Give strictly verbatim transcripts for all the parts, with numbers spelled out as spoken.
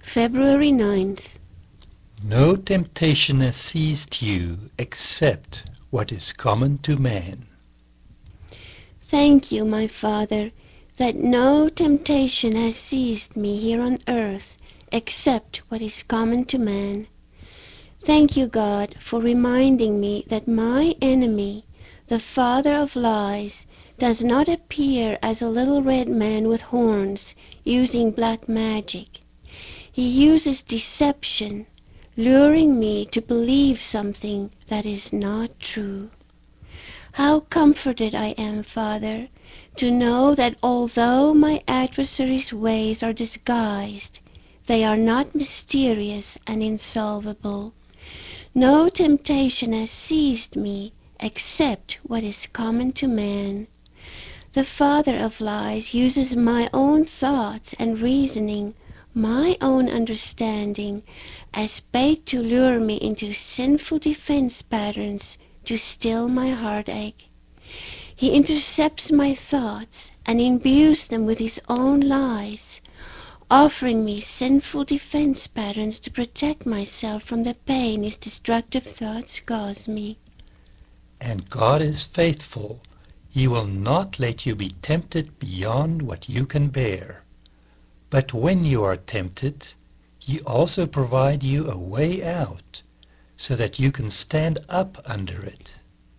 February ninth. No temptation has seized you except what is common to man. Thank you, my Father, that no temptation has seized me here on earth except what is common to man. Thank you, God, for reminding me that my enemy, the father of lies, does not appear as a little red man with horns using black magic. He uses deception, luring me to believe something that is not true. How comforted I am, Father, to know that although my adversary's ways are disguised, they are not mysterious and insolvable. No temptation has seized me except what is common to man. The father of lies uses my own thoughts and reasoning, my own understanding, as bait to lure me into sinful defense patterns to still my heartache. He intercepts my thoughts and imbues them with his own lies, offering me sinful defense patterns to protect myself from the pain his destructive thoughts cause me. And God is faithful. He will not let you be tempted beyond what you can bear. But when you are tempted, He also provides you a way out, so that you can stand up under it.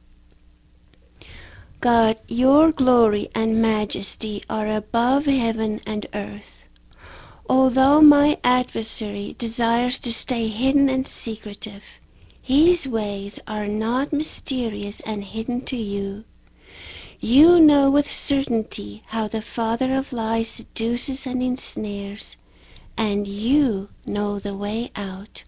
God, your glory and majesty are above heaven and earth. Although my adversary desires to stay hidden and secretive, his ways are not mysterious and hidden to you. You know with certainty how the father of lies seduces and ensnares, and you know the way out.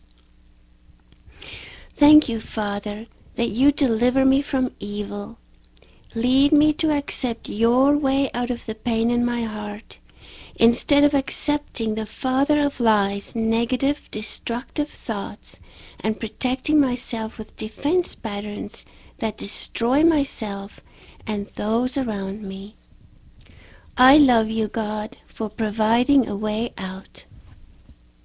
Thank you, Father, that you deliver me from evil. Lead me to accept your way out of the pain in my heart, instead of accepting the father of lies' negative, destructive thoughts and protecting myself with defense patterns that destroy myself and those around me. I love you, God, for providing a way out.